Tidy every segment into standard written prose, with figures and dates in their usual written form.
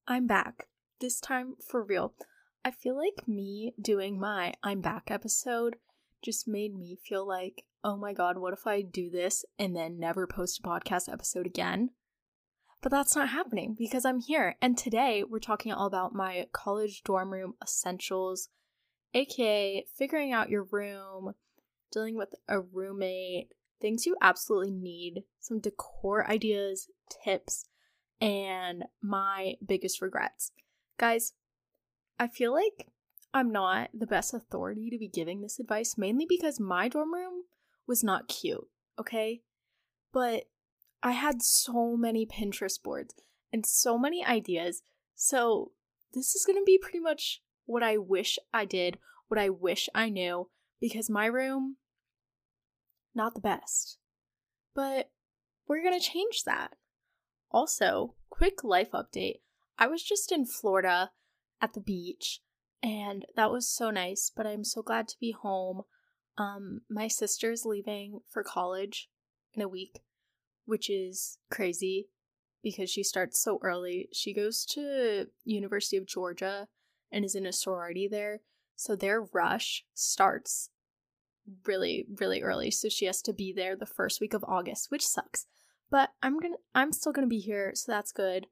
I'm back. This time for real. I feel like me doing my I'm back episode just made me feel like, oh my god, what if I do this and then never post a podcast episode again? But that's not happening because I'm here. And today we're talking all about my college dorm room essentials, aka figuring out your room, dealing with a roommate, things you absolutely need, some decor ideas, tips, and my biggest regrets. Guys, I feel like I'm not the best authority to be giving this advice, mainly because my dorm room was not cute, okay? But I had so many Pinterest boards and so many ideas, so this is going to be pretty much what I wish I did, what I wish I knew, because my room, not the best. But we're going to change that. Also, quick life update. I was just in Florida at the beach, and that was so nice, but I'm so glad to be home. My sister's leaving for college in a week, which is crazy because she starts so early. She goes to University of Georgia and is in a sorority there, so their rush starts really, really early, so she has to be there the first week of August, which sucks. But I'm still gonna be here, so that's good.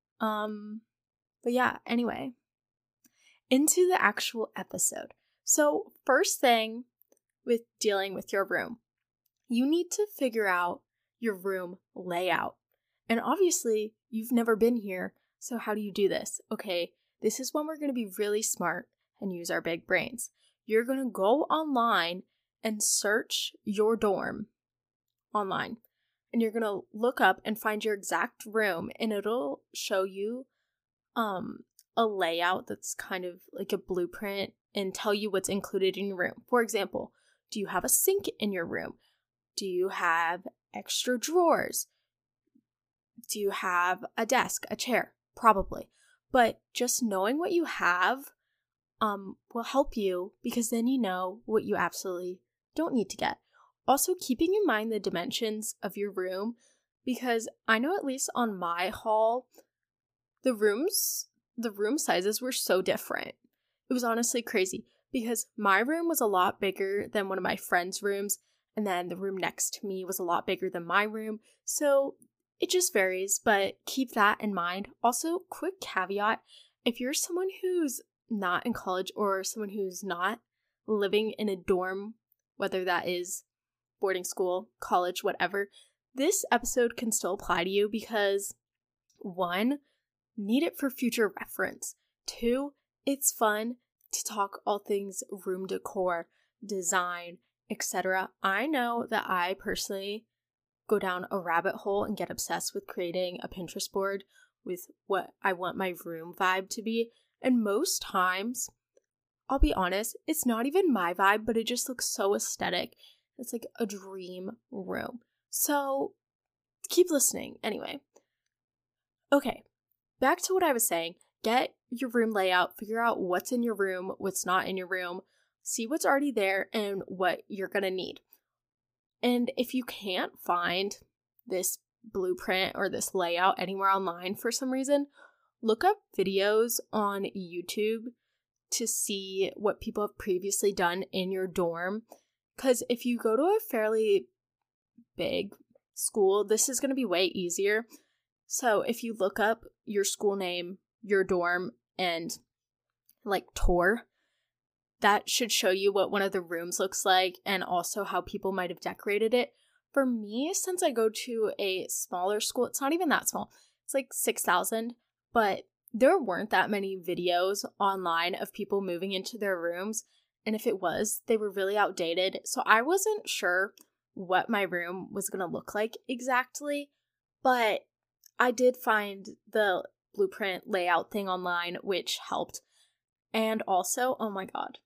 But yeah, anyway. Into the actual episode. So, first thing with dealing with your room, you need to figure out your room layout. And obviously, you've never been here, so how do you do this? Okay, this is when we're gonna be really smart and use our big brains. You're gonna go online and search your dorm online. And you're going to look up and find your exact room, and it'll show you a layout that's kind of like a blueprint and tell you what's included in your room. For example, do you have a sink in your room? Do you have extra drawers? Do you have a desk, a chair? Probably. But just knowing what you have will help you, because then you know what you absolutely don't need to get. Also, keeping in mind the dimensions of your room, because I know at least on my hall, the room sizes were so different. It was honestly crazy, because my room was a lot bigger than one of my friends' rooms, and then the room next to me was a lot bigger than my room, so it just varies, but keep that in mind. Also, quick caveat, if you're someone who's not in college or someone who's not living in a dorm, whether that is boarding school, college, whatever, this episode can still apply to you because 1, need it for future reference. 2, it's fun to talk all things room decor, design, etc. I know that I personally go down a rabbit hole and get obsessed with creating a Pinterest board with what I want my room vibe to be, and most times, I'll be honest, it's not even my vibe, but it just looks so aesthetic. It's like a dream room. So keep listening anyway. Okay, back to what I was saying. Get your room layout, figure out what's in your room, what's not in your room, see what's already there and what you're gonna need. And if you can't find this blueprint or this layout anywhere online for some reason, look up videos on YouTube to see what people have previously done in your dorm. Because if you go to a fairly big school, this is going to be way easier. So if you look up your school name, your dorm, and like tour, that should show you what one of the rooms looks like and also how people might have decorated it. For me, since I go to a smaller school, it's not even that small. It's like 6,000, but there weren't that many videos online of people moving into their rooms. And if it was, they were really outdated. So I wasn't sure what my room was going to look like exactly. But I did find the blueprint layout thing online, which helped. And also, oh my god.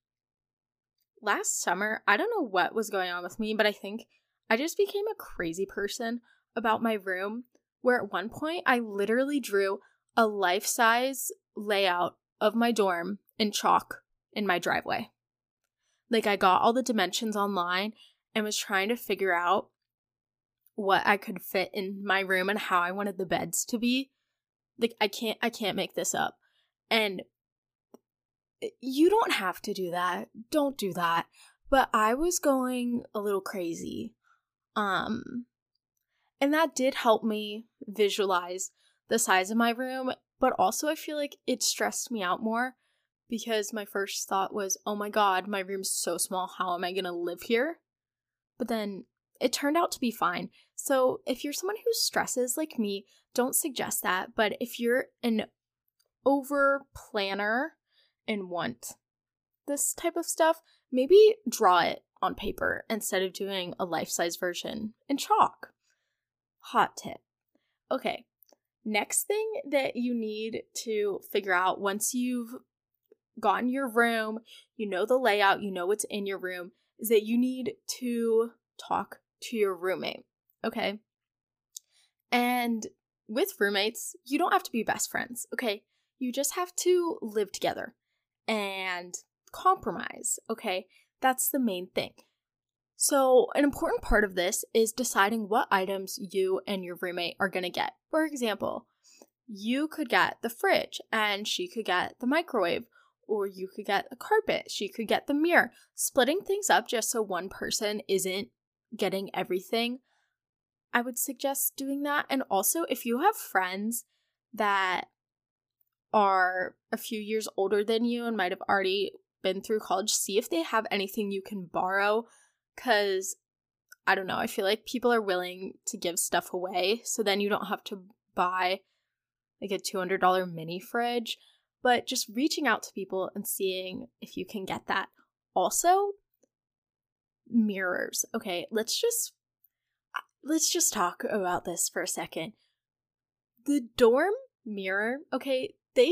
Last summer, I don't know what was going on with me, but I think I just became a crazy person about my room, where at one point I literally drew a life-size layout of my dorm in chalk in my driveway. Like, I got all the dimensions online and was trying to figure out what I could fit in my room and how I wanted the beds to be. Like, I can't make this up. And you don't have to do that. Don't do that. But I was going a little crazy. And that did help me visualize the size of my room, but also I feel like it stressed me out more because my first thought was, oh my god, my room's so small, how am I gonna live here? But then it turned out to be fine. So if you're someone who stresses like me, don't suggest that. But if you're an over planner and want this type of stuff, maybe draw it on paper instead of doing a life-size version in chalk. Hot tip. Okay, next thing that you need to figure out once you've gotten your room, you know the layout, you know what's in your room, is that you need to talk to your roommate, okay? And with roommates, you don't have to be best friends, okay? You just have to live together and compromise, okay? That's the main thing. So an important part of this is deciding what items you and your roommate are going to get. For example, you could get the fridge and she could get the microwave, or you could get the carpet, she could get the mirror. Splitting things up just so one person isn't getting everything, I would suggest doing that. And also, if you have friends that are a few years older than you and might have already been through college, see if they have anything you can borrow. Because, I don't know, I feel like people are willing to give stuff away, so then you don't have to buy like a $200 mini fridge, but just reaching out to people and seeing if you can get that. Also, mirrors. Okay, let's just talk about this for a second. The dorm mirror, okay,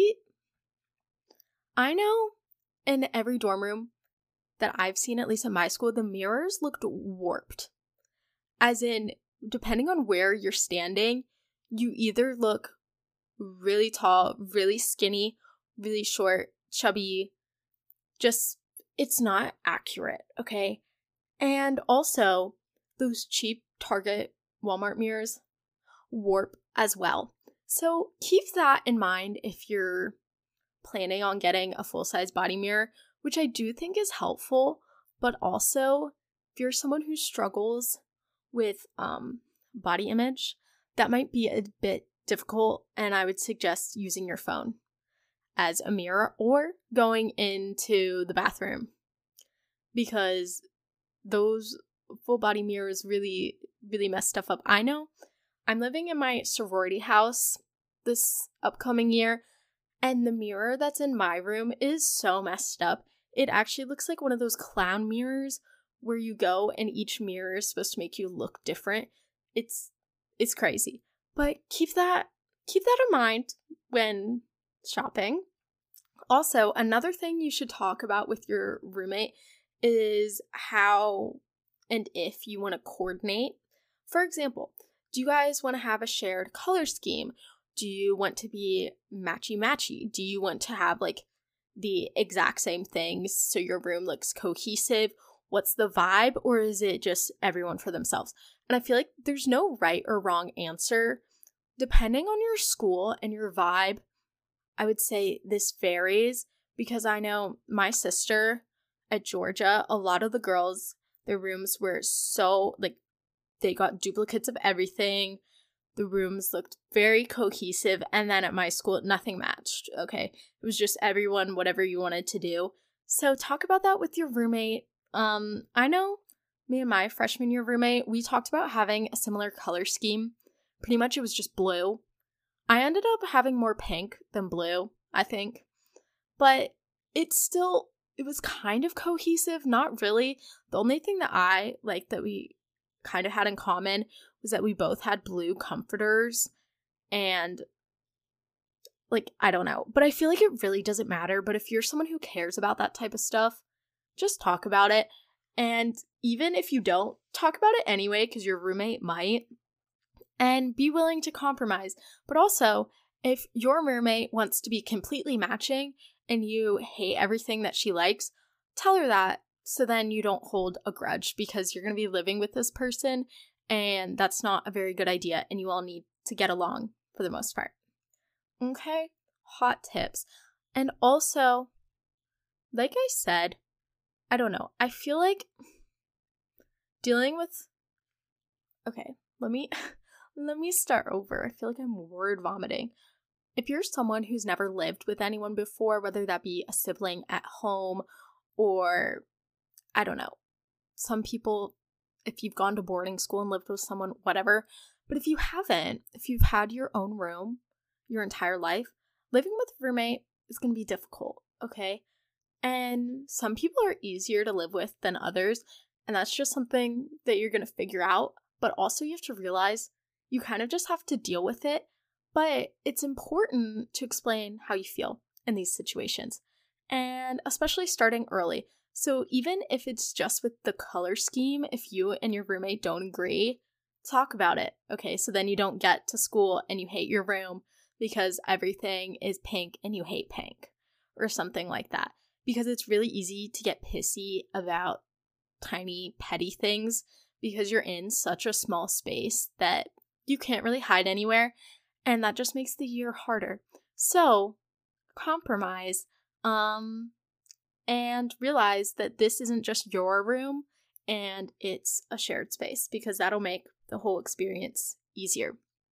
I know in every dorm room that I've seen, at least in my school, the mirrors looked warped. As in, depending on where you're standing, you either look really tall, really skinny, really short, chubby. Just, it's not accurate, okay? And also, those cheap Target, Walmart mirrors warp as well. So keep that in mind if you're planning on getting a full-size body mirror, which I do think is helpful, but also if you're someone who struggles with body image, that might be a bit difficult, and I would suggest using your phone as a mirror or going into the bathroom, because those full body mirrors really, really mess stuff up. I know I'm living in my sorority house this upcoming year, and the mirror that's in my room is so messed up. It actually looks like one of those clown mirrors where you go and each mirror is supposed to make you look different. It's crazy. But keep that in mind when shopping. Also, another thing you should talk about with your roommate is how and if you want to coordinate. For example, do you guys want to have a shared color scheme? Do you want to be matchy-matchy? Do you want to have like the exact same things so your room looks cohesive? What's the vibe? Or is it just everyone for themselves? And I feel like there's no right or wrong answer. Depending on your school and your vibe, I would say this varies, because I know my sister at Georgia, a lot of the girls, their rooms were so, like, they got duplicates of everything. The rooms looked very cohesive, and then at my school, nothing matched, okay? It was just everyone, whatever you wanted to do. So talk about that with your roommate. I know me and my freshman year roommate, we talked about having a similar color scheme. Pretty much it was just blue. I ended up having more pink than blue, I think. But it was kind of cohesive, not really. The only thing that I like that we kind of had in common was that we both had blue comforters, and like, I don't know, but I feel like it really doesn't matter. But if you're someone who cares about that type of stuff, just talk about it. And even if you don't, talk about it anyway, because your roommate might, and be willing to compromise. But also, if your roommate wants to be completely matching and you hate everything that she likes, tell her that, so then you don't hold a grudge, because you're going to be living with this person and that's not a very good idea, and you all need to get along for the most part. Okay? Hot tips. And also, like I said, I don't know. I feel like dealing with okay, let me start over. I feel like I'm word vomiting. If you're someone who's never lived with anyone before, whether that be a sibling at home or I don't know, some people, if you've gone to boarding school and lived with someone, whatever. But if you haven't, if you've had your own room your entire life, living with a roommate is going to be difficult, okay? And some people are easier to live with than others, and that's just something that you're going to figure out. But also you have to realize you kind of just have to deal with it. But it's important to explain how you feel in these situations, and especially starting early. So even if it's just with the color scheme, if you and your roommate don't agree, talk about it, okay? So then you don't get to school and you hate your room because everything is pink and you hate pink or something like that. Because it's really easy to get pissy about tiny petty things because you're in such a small space that you can't really hide anywhere, and that just makes the year harder. So compromise and realize that this isn't just your room and it's a shared space, because that'll make the whole experience easier.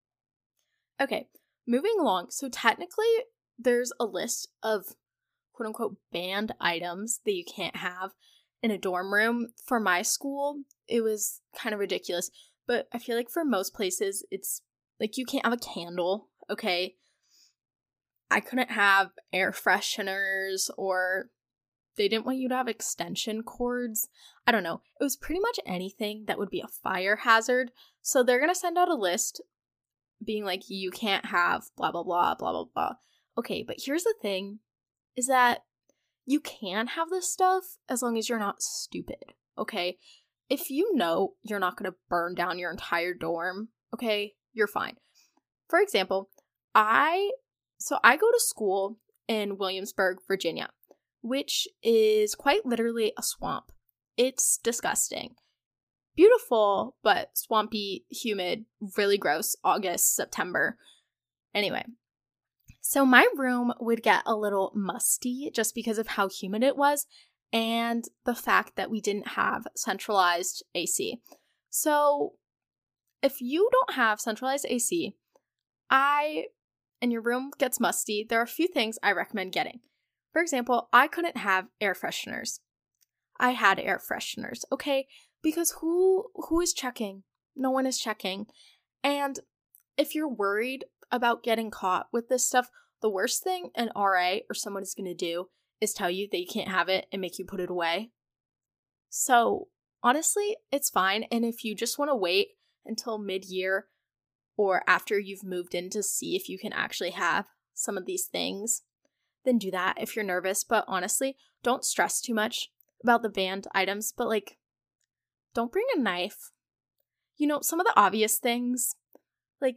Okay, moving along. So technically there's a list of quote unquote banned items that you can't have in a dorm room. For my school, it was kind of ridiculous, but I feel like for most places it's like you can't have a candle, okay? I couldn't have air fresheners, or they didn't want you to have extension cords. I don't know. It was pretty much anything that would be a fire hazard. So they're going to send out a list being like, you can't have blah, blah, blah, blah, blah, blah. Okay, but here's the thing, is that you can have this stuff as long as you're not stupid, okay? If you know you're not going to burn down your entire dorm, okay, you're fine. For example, I go to school in Williamsburg, Virginia, which is quite literally a swamp. It's disgusting. Beautiful, but swampy, humid, really gross, August, September. Anyway, so my room would get a little musty just because of how humid it was and the fact that we didn't have centralized AC. So if you don't have centralized AC, and your room gets musty, there are a few things I recommend getting. For example, I couldn't have air fresheners. I had air fresheners, okay? Because who is checking? No one is checking. And if you're worried about getting caught with this stuff, the worst thing an RA or someone is going to do is tell you that you can't have it and make you put it away. So honestly, it's fine. And if you just want to wait until mid-year or after you've moved in to see if you can actually have some of these things, then do that if you're nervous. But honestly, don't stress too much about the banned items, but like, don't bring a knife. You know, some of the obvious things, like,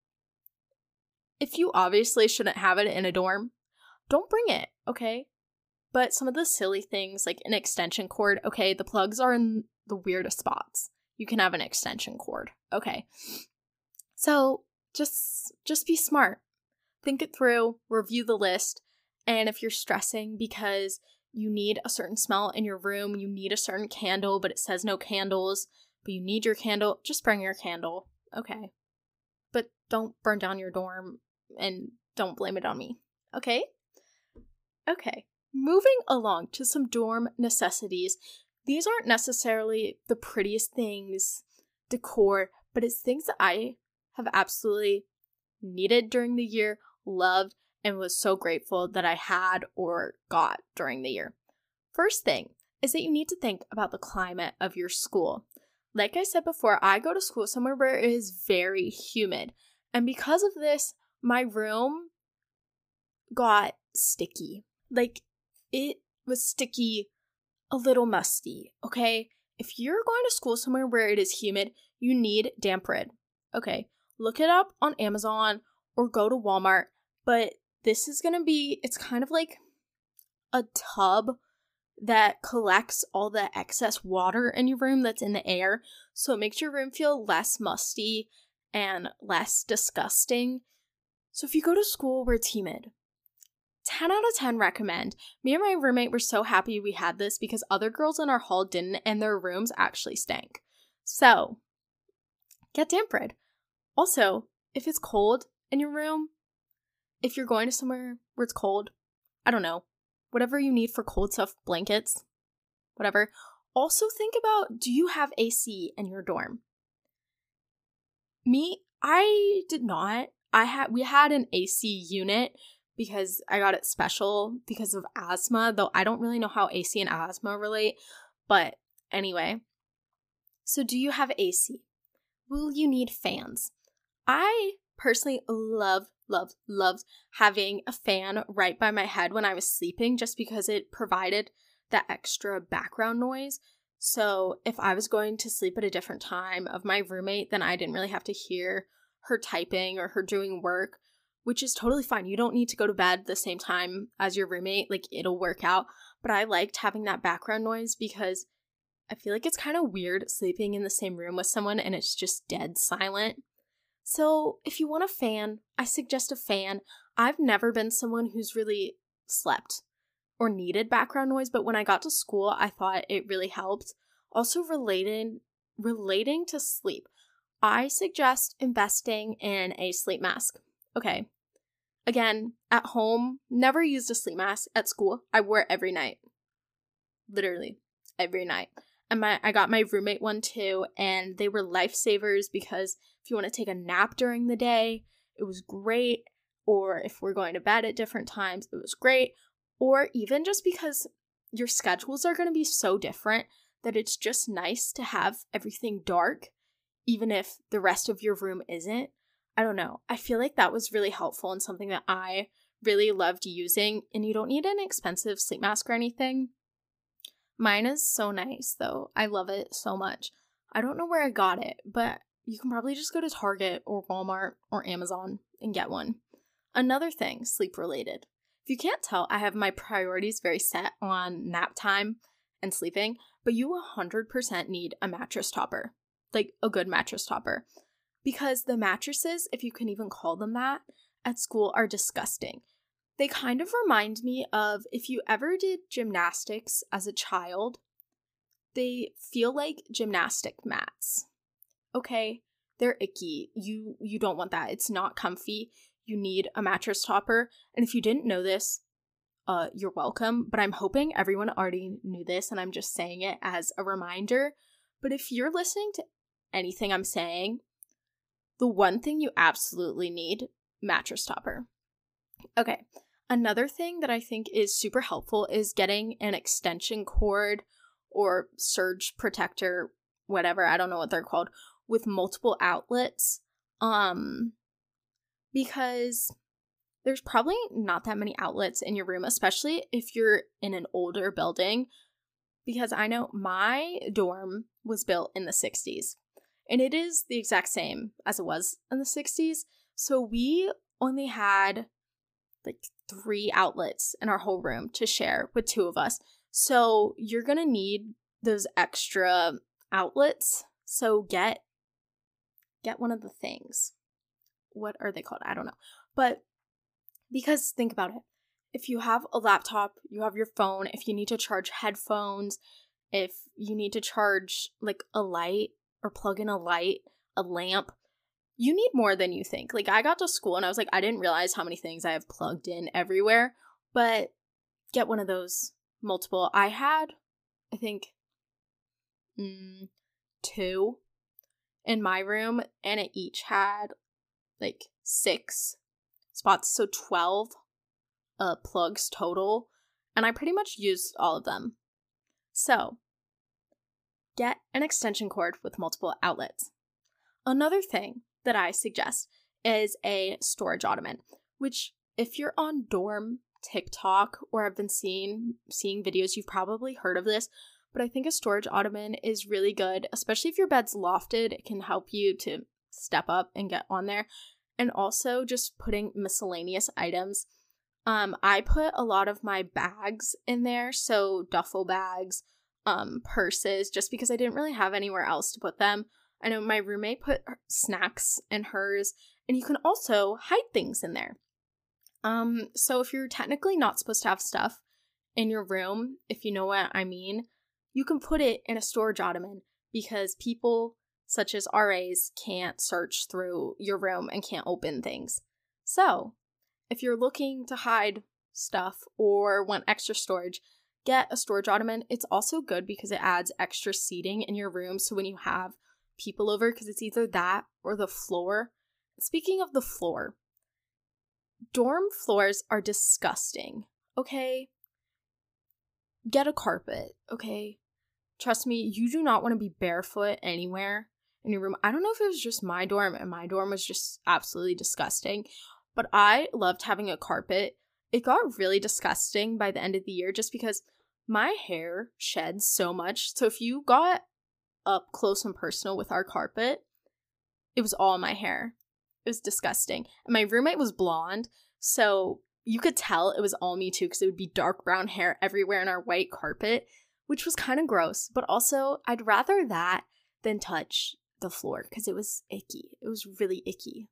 if you obviously shouldn't have it in a dorm, don't bring it, okay? But some of the silly things, like an extension cord, okay, the plugs are in the weirdest spots. You can have an extension cord, okay? So just be smart. Think it through, review the list, and if you're stressing because you need a certain smell in your room, you need a certain candle, but it says no candles, but you need your candle, just bring your candle, okay? But don't burn down your dorm, and don't blame it on me, okay? Okay, moving along to some dorm necessities. These aren't necessarily the prettiest things, decor, but it's things that I have absolutely needed during the year, loved, and was so grateful that I had or got during the year. First thing is that you need to think about the climate of your school. Like I said before, I go to school somewhere where it is very humid. And because of this, my room got sticky. Like, it was sticky, a little musty, okay? If you're going to school somewhere where it is humid, you need damp rid, okay? Look it up on Amazon or go to Walmart, but this is gonna be, it's kind of like a tub that collects all the excess water in your room that's in the air, so it makes your room feel less musty and less disgusting. So if you go to school where it's humid, 10 out of 10 recommend. Me and my roommate were so happy we had this because other girls in our hall didn't, and their rooms actually stank. So, get damp rid. Also, if it's cold in your room, if you're going to somewhere where it's cold, I don't know, whatever you need for cold stuff, blankets, whatever. Also think about, do you have AC in your dorm? Me, I did not. We had an AC unit because I got it special because of asthma, though I don't really know how AC and asthma relate. But anyway, so do you have AC? Will you need fans? I personally loved having a fan right by my head when I was sleeping just because it provided that extra background noise. So if I was going to sleep at a different time of my roommate, then I didn't really have to hear her typing or her doing work, which is totally fine. You don't need to go to bed the same time as your roommate. Like, it'll work out. But I liked having that background noise because I feel like it's kind of weird sleeping in the same room with someone and it's just dead silent. So if you want a fan, I suggest a fan. I've never been someone who's really slept or needed background noise, but when I got to school, I thought it really helped. Also relating to sleep, I suggest investing in a sleep mask. Okay. Again, at home, never used a sleep mask. At school, I wore it every night. Literally, every night. And I got my roommate one too, and they were lifesavers because if you want to take a nap during the day, it was great. Or if we're going to bed at different times, it was great. Or even just because your schedules are going to be so different that it's just nice to have everything dark, even if the rest of your room isn't. I don't know. I feel like that was really helpful and something that I really loved using. And you don't need an expensive sleep mask or anything. Mine is so nice, though. I love it so much. I don't know where I got it, but you can probably just go to Target or Walmart or Amazon and get one. Another thing, sleep related. If you can't tell, I have my priorities very set on nap time and sleeping, but you 100% need a mattress topper, like a good mattress topper, because the mattresses, if you can even call them that, at school are disgusting. They kind of remind me of if you ever did gymnastics as a child, they feel like gymnastic mats. Okay, they're icky. You don't want that. It's not comfy. You need a mattress topper. And if you didn't know this, you're welcome. But I'm hoping everyone already knew this and I'm just saying it as a reminder. But if you're listening to anything I'm saying, the one thing you absolutely need, mattress topper. Okay. Another thing that I think is super helpful is getting an extension cord or surge protector, whatever, I don't know what they're called, with multiple outlets. Because there's probably not that many outlets in your room, especially if you're in an older building. Because I know my dorm was built in the 60s. And it is the exact same as it was in the 60s. So we only had like 3 outlets in our whole room to share with 2 of us. So you're going to need those extra outlets. So get one of the things. What are they called? I don't know. But because think about it. If you have a laptop, you have your phone, if you need to charge headphones, if you need to charge like a light or plug in a light, a lamp, you need more than you think. Like, I got to school and I was like, I didn't realize how many things I have plugged in everywhere, but get one of those multiple. I had, I think, 2 in my room, and it each had like 6 spots, so 12 plugs total, and I pretty much used all of them. So, get an extension cord with multiple outlets. Another thing that I suggest is a storage ottoman, which if you're on dorm TikTok or have been seeing videos, you've probably heard of this, but I think a storage ottoman is really good, especially if your bed's lofted. It can help you to step up and get on there. And also just putting miscellaneous items. I put a lot of my bags in there, so duffel bags, purses, just because I didn't really have anywhere else to put them. I know my roommate put snacks in hers, and you can also hide things in there. So if you're technically not supposed to have stuff in your room, if you know what I mean, you can put it in a storage ottoman because people such as RAs can't search through your room and can't open things. So if you're looking to hide stuff or want extra storage, get a storage ottoman. It's also good because it adds extra seating in your room. So when you have people over, because it's either that or the floor. Speaking of the floor, dorm floors are disgusting, okay? Get a carpet, okay? Trust me, you do not want to be barefoot anywhere in your room. I don't know if it was just my dorm, and my dorm was just absolutely disgusting, but I loved having a carpet. It got really disgusting by the end of the year just because my hair sheds so much. So if you got up close and personal with our carpet, it was all my hair. It was disgusting. And my roommate was blonde, so you could tell it was all me too because it would be dark brown hair everywhere in our white carpet, which was kind of gross. But also, I'd rather that than touch the floor because it was icky. It was really icky.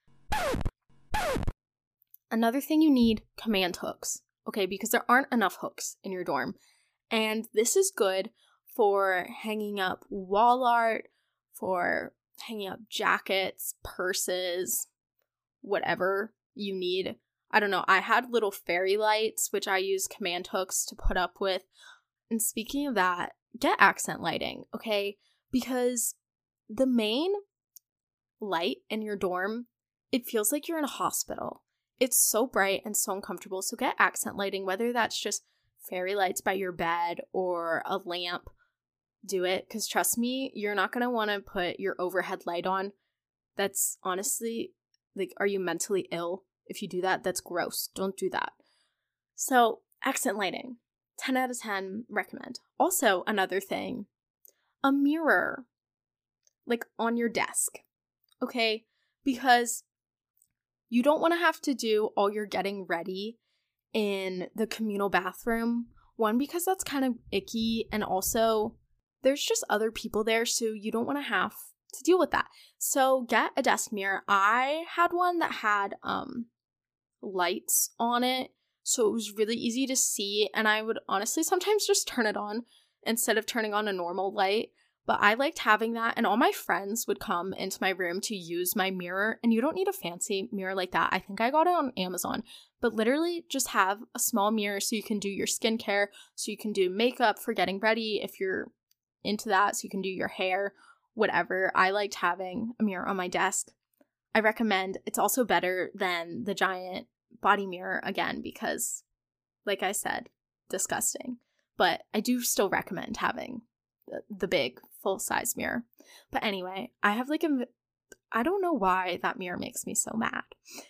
Another thing you need, command hooks, okay? Because there aren't enough hooks in your dorm. And this is good for hanging up wall art, for hanging up jackets, purses, whatever you need. I don't know. I had little fairy lights, which I use command hooks to put up with. And speaking of that, get accent lighting, okay? Because the main light in your dorm, it feels like you're in a hospital. It's so bright and so uncomfortable. So get accent lighting, whether that's just fairy lights by your bed or a lamp. Do it, because trust me, you're not going to want to put your overhead light on. That's honestly, like, are you mentally ill if you do that? That's gross. Don't do that. So accent lighting, 10 out of 10 recommend. Also, another thing, a mirror, like on your desk, okay? Because you don't want to have to do all your getting ready in the communal bathroom. One, because that's kind of icky, and also there's just other people there, so you don't want to have to deal with that. So get a desk mirror. I had one that had lights on it, so it was really easy to see, and I would honestly sometimes just turn it on instead of turning on a normal light. But I liked having that, and all my friends would come into my room to use my mirror, and you don't need a fancy mirror like that. I think I got it on Amazon, but literally just have a small mirror so you can do your skincare, so you can do makeup for getting ready if you're into that, so you can do your hair, whatever. I liked having a mirror on my desk. I recommend. It's also better than the giant body mirror, again, because, like I said, disgusting. But I do still recommend having the big full-size mirror. But anyway, I have like I don't know why that mirror makes me so mad.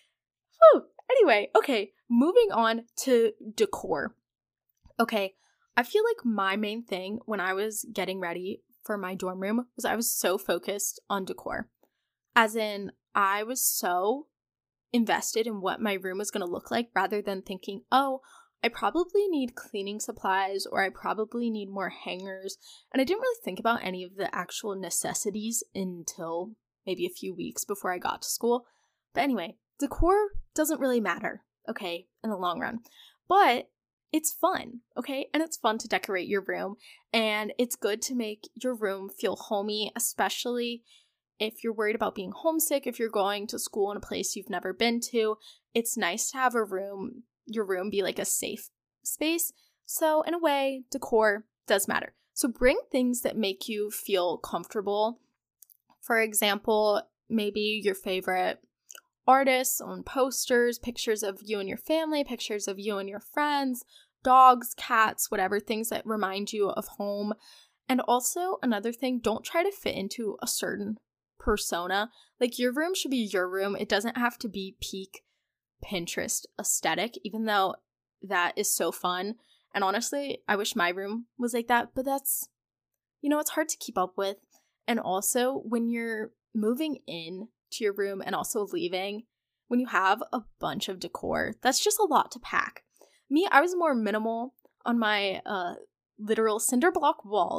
Oh, anyway, okay, moving on to decor. Okay, I feel like my main thing when I was getting ready for my dorm room was I was so focused on decor. As in, I was so invested in what my room was going to look like rather than thinking, oh, I probably need cleaning supplies or I probably need more hangers. And I didn't really think about any of the actual necessities until maybe a few weeks before I got to school. But anyway, decor doesn't really matter, okay, in the long run. But it's fun, okay? And it's fun to decorate your room. And it's good to make your room feel homey, especially if you're worried about being homesick, if you're going to school in a place you've never been to. It's nice to have your room be like a safe space. So in a way, decor does matter. So bring things that make you feel comfortable. For example, maybe your favorite artists on posters, pictures of you and your family, pictures of you and your friends, dogs, cats, whatever, things that remind you of home. And also another thing, don't try to fit into a certain persona. Like, your room should be your room. It doesn't have to be peak Pinterest aesthetic, even though that is so fun. And honestly, I wish my room was like that, but that's, it's hard to keep up with. And also, when you're moving in to your room and also leaving, when you have a bunch of decor, that's just a lot to pack. Me, I was more minimal on my literal cinder block walls.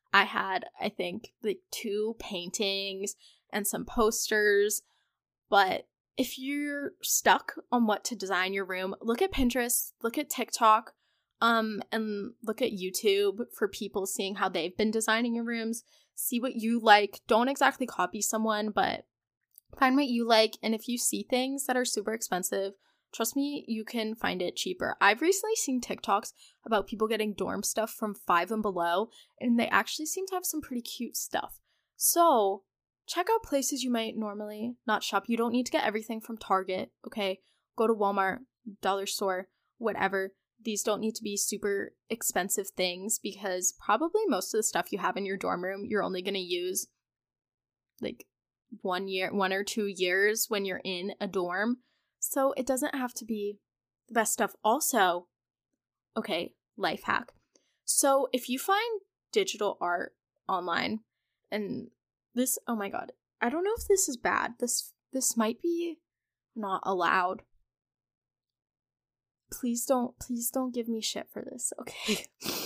I had, I think, like 2 paintings and some posters. But if you're stuck on what to design your room, look at Pinterest, look at TikTok, and look at YouTube for people seeing how they've been designing your rooms. See what you like. Don't exactly copy someone, but find what you like. And if you see things that are super expensive, trust me, you can find it cheaper. I've recently seen TikToks about people getting dorm stuff from Five and Below, and they actually seem to have some pretty cute stuff. So check out places you might normally not shop. You don't need to get everything from Target, okay? Go to Walmart, dollar store, whatever. These don't need to be super expensive things because probably most of the stuff you have in your dorm room, you're only going to use like 1 or 2 years when you're in a dorm. So it doesn't have to be the best stuff. Also, okay, life hack. So if you find digital art online, and this, oh my god, I don't know if this is bad. This might be not allowed. Please don't give me shit for this, okay?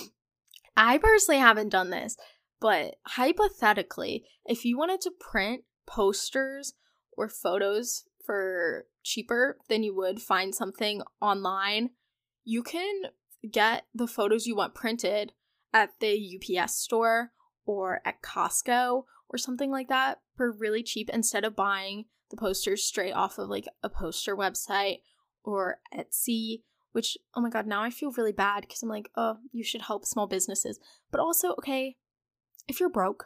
I personally haven't done this, but hypothetically, if you wanted to print posters or photos for cheaper than you would find something online, you can get the photos you want printed at the UPS store or at Costco or something like that for really cheap instead of buying the posters straight off of like a poster website or Etsy, which, oh my god, now I feel really bad because I'm like, oh, you should help small businesses. But also, okay, if you're broke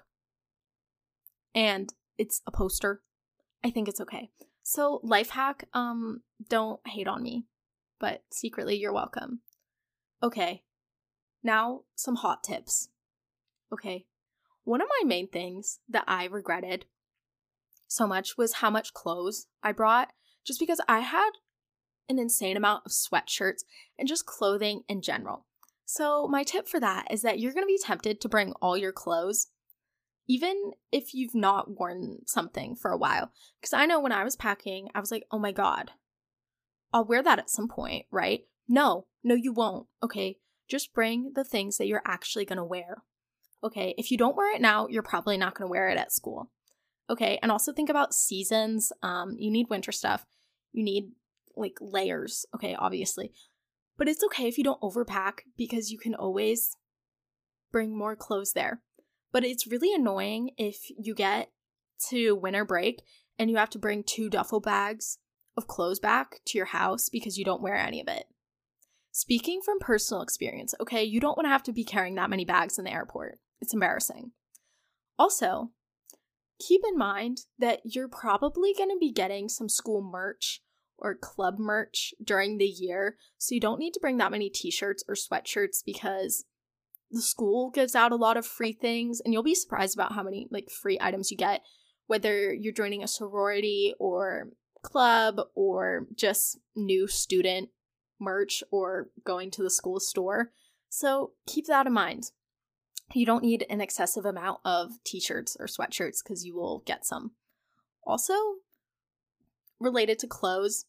and it's a poster, I think it's okay. So life hack, don't hate on me, but secretly you're welcome. Okay, now some hot tips. Okay, one of my main things that I regretted so much was how much clothes I brought, just because I had an insane amount of sweatshirts and just clothing in general. So my tip for that is that you're going to be tempted to bring all your clothes, even if you've not worn something for a while. Because I know when I was packing, I was like, oh my god, I'll wear that at some point, right? No, you won't, okay? Just bring the things that you're actually going to wear. Okay, if you don't wear it now, you're probably not going to wear it at school. Okay, and also think about seasons. You need winter stuff. You need like layers, okay, obviously. But it's okay if you don't overpack because you can always bring more clothes there. But it's really annoying if you get to winter break and you have to bring 2 duffel bags of clothes back to your house because you don't wear any of it. Speaking from personal experience, okay, you don't want to have to be carrying that many bags in the airport. It's embarrassing. Also, keep in mind that you're probably going to be getting some school merch or club merch during the year, so you don't need to bring that many t-shirts or sweatshirts because the school gives out a lot of free things, and you'll be surprised about how many like free items you get, whether you're joining a sorority or club or just new student merch or going to the school store. So keep that in mind. You don't need an excessive amount of t-shirts or sweatshirts because you will get some. Also, related to clothes,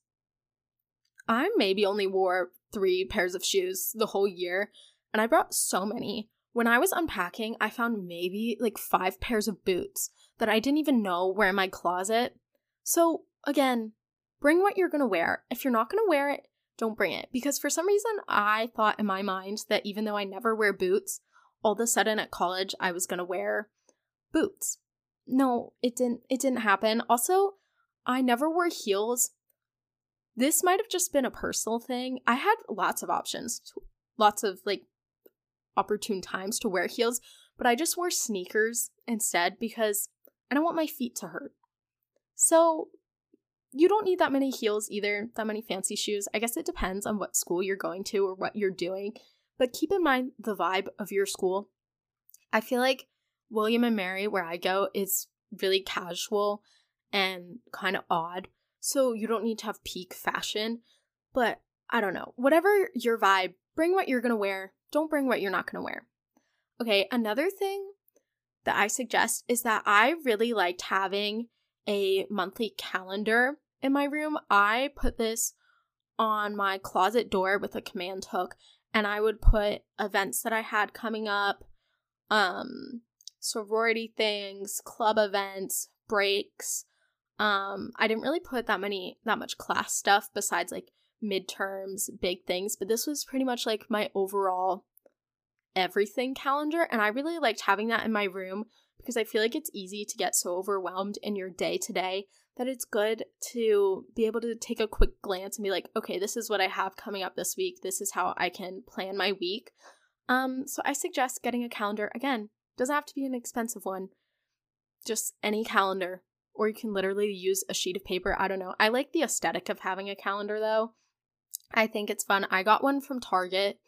I maybe only wore 3 pairs of shoes the whole year, and I brought so many. When I was unpacking, I found maybe like 5 pairs of boots that I didn't even know were in my closet. So again, bring what you're going to wear. If you're not going to wear it, don't bring it. Because for some reason, I thought in my mind that even though I never wear boots, all of a sudden at college, I was going to wear boots. No, it didn't happen. Also, I never wore heels. This might have just been a personal thing. I had lots of options, lots of like opportune times to wear heels, but I just wore sneakers instead because I don't want my feet to hurt. So you don't need that many heels either, that many fancy shoes. I guess it depends on what school you're going to or what you're doing, but keep in mind the vibe of your school. I feel like William and Mary, where I go, is really casual and kind of odd. So you don't need to have peak fashion, but I don't know. Whatever your vibe, bring what you're going to wear. Don't bring what you're not going to wear. Okay, another thing that I suggest is that I really liked having a monthly calendar in my room. I put this on my closet door with a command hook, and I would put events that I had coming up, sorority things, club events, breaks. I didn't really put that much class stuff besides like midterms, big things, but this was pretty much like my overall everything calendar, and I really liked having that in my room because I feel like it's easy to get so overwhelmed in your day-to-day that it's good to be able to take a quick glance and be like, okay, this is what I have coming up this week. This is how I can plan my week. So I suggest getting a calendar. Again, doesn't have to be an expensive one, just any calendar, or you can literally use a sheet of paper. I don't know. I like the aesthetic of having a calendar though. I think it's fun. I got one from Target.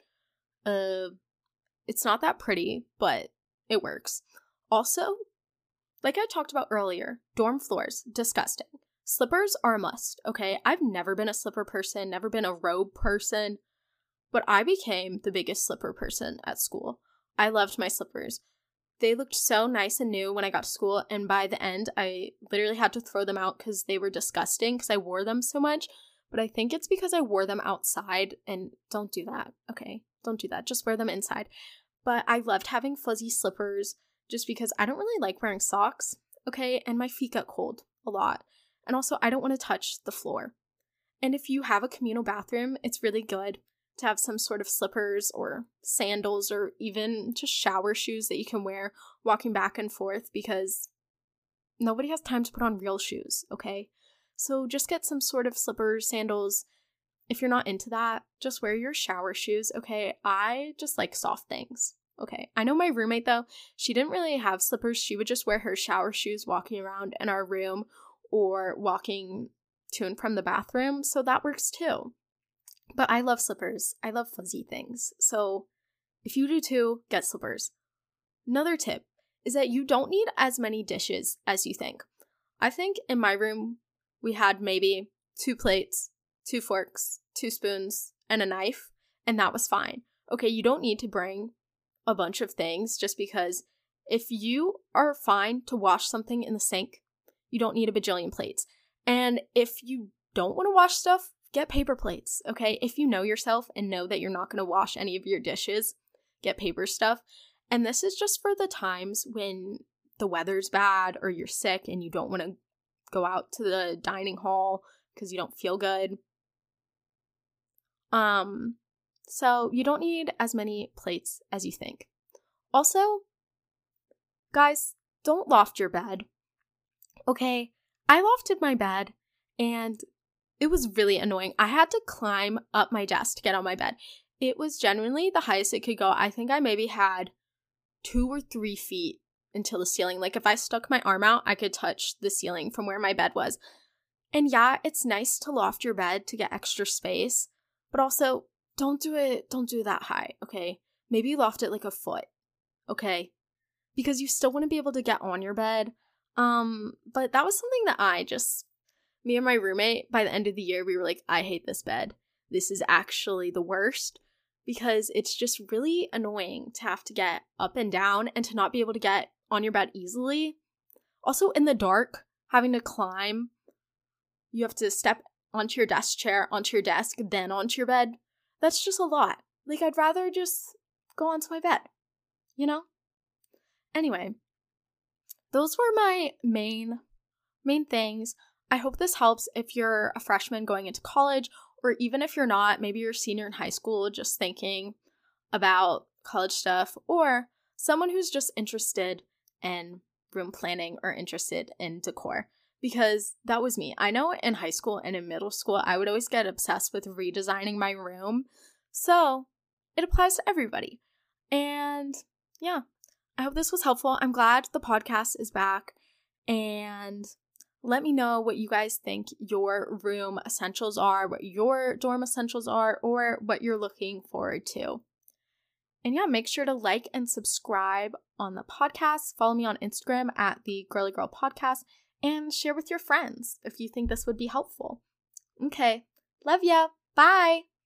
It's not that pretty, but it works. Also, like I talked about earlier, dorm floors, disgusting. Slippers are a must, okay? I've never been a slipper person, never been a robe person, but I became the biggest slipper person at school. I loved my slippers. They looked so nice and new when I got to school, and by the end, I literally had to throw them out because they were disgusting because I wore them so much, but I think it's because I wore them outside, and don't do that, okay? Don't do that. Just wear them inside. But I loved having fuzzy slippers just because I don't really like wearing socks, okay? And my feet get cold a lot. And also, I don't want to touch the floor. And if you have a communal bathroom, it's really good to have some sort of slippers or sandals or even just shower shoes that you can wear walking back and forth because nobody has time to put on real shoes, okay? So just get some sort of slippers, sandals. If you're not into that, just wear your shower shoes, okay? I just like soft things, okay? I know my roommate, though, she didn't really have slippers. She would just wear her shower shoes walking around in our room or walking to and from the bathroom, so that works too. But I love slippers. I love fuzzy things. So if you do too, get slippers. Another tip is that you don't need as many dishes as you think. I think in my room, we had maybe 2 plates, 2 forks, 2 spoons, and a knife, and that was fine. Okay, you don't need to bring a bunch of things just because if you are fine to wash something in the sink, you don't need a bajillion plates. And if you don't want to wash stuff, get paper plates, okay? If you know yourself and know that you're not going to wash any of your dishes, get paper stuff. And this is just for the times when the weather's bad or you're sick and you don't want to go out to the dining hall because you don't feel good. So you don't need as many plates as you think. Also, guys, don't loft your bed. Okay, I lofted my bed and it was really annoying. I had to climb up my desk to get on my bed. It was genuinely the highest it could go. I think I maybe had 2 or 3 feet until the ceiling. Like if I stuck my arm out, I could touch the ceiling from where my bed was. And yeah, it's nice to loft your bed to get extra space, but also don't do it that high, okay? Maybe loft it like a foot, okay? Because you still want to be able to get on your bed. But that was something that me and my roommate, by the end of the year, we were like, I hate this bed. This is actually the worst because it's just really annoying to have to get up and down and to not be able to get on your bed easily. Also, in the dark, having to climb, you have to step onto your desk chair, onto your desk, then onto your bed. That's just a lot. Like, I'd rather just go onto my bed, you know? Anyway, those were my main things. I hope this helps if you're a freshman going into college, or even if you're not, maybe you're a senior in high school just thinking about college stuff, or someone who's just interested in room planning or interested in decor. Because that was me. I know in high school and in middle school, I would always get obsessed with redesigning my room. So it applies to everybody. And yeah, I hope this was helpful. I'm glad the podcast is back. And let me know what you guys think your room essentials are, what your dorm essentials are, or what you're looking forward to. And yeah, make sure to like and subscribe on the podcast. Follow me on Instagram at the Girly Girl Podcast and share with your friends if you think this would be helpful. Okay, love ya. Bye.